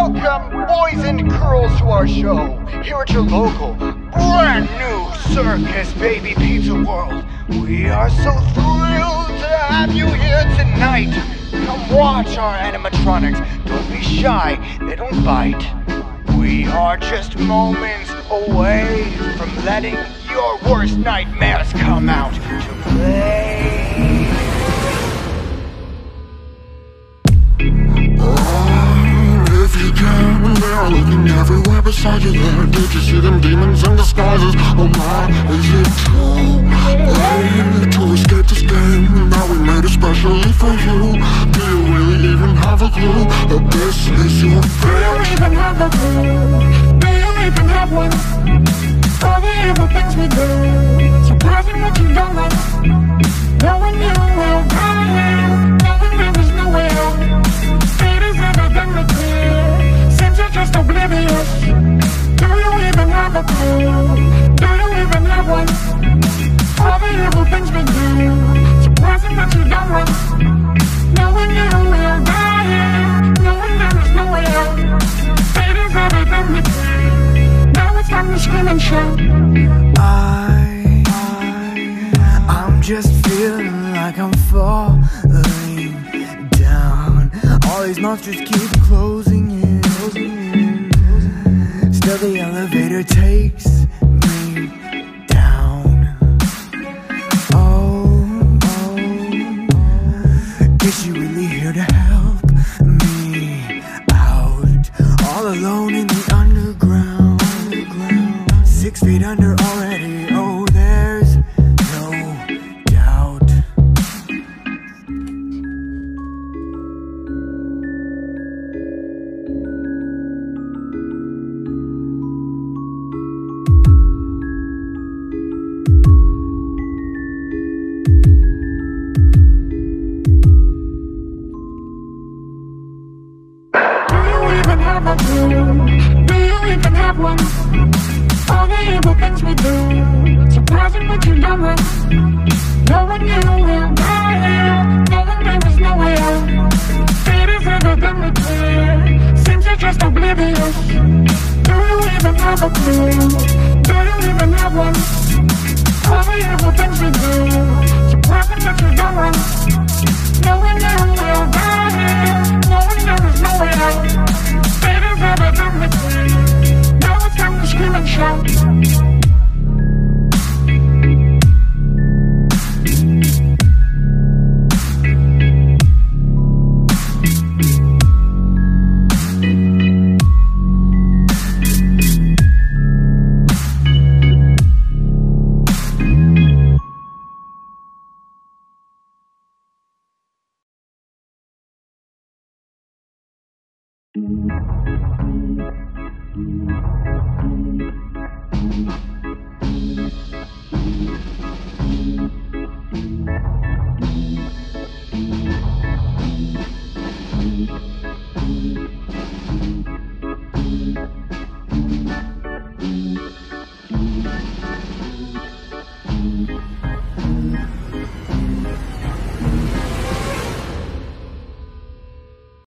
Welcome, boys and girls, to our show here at your local, brand new circus, Baby Pizza World. We are so thrilled to have you here tonight. Come watch our animatronics. Don't be shy, they don't bite. We are just moments away from letting your worst nightmares come out to play. If you can, they are looking everywhere beside you there. Did you see them demons in disguises? Oh my, is it too late to escape this game that we made especially for you? Do you really even have a clue that this is your fate? Do you even have a clue? Do you even have one? All the evil things we do, surprising what you don't like. Knowing you will die, knowing there is no way out. Fate is evidently clear, seems you're just oblivious. Do you even have a clue? Do you even have one? All the evil things we do, surprising what you don't like. Knowing you will die, knowing there is no way out. Fate is evidently clear, now it's time to scream and shout. I'm just feeling like I'm falling down. All these monsters keep closing in. Still the elevator takes me down. Oh, is she really here to help me out? All alone in the underground, 6 feet under already. Oh, there's no doubt. Do you even have a clue? Do you even have one? All the evil things we do, surprising what you don't like. Knowing you will die, knowing there is no way out. Fate is evidently clear, seems you're just oblivious. Do you even have a clue? Do you even have one? All the evil things we do, surprising what you don't like. Knowing you will die, knowing there is no way out. Fate is evidently clear, now it's time to scream and shout.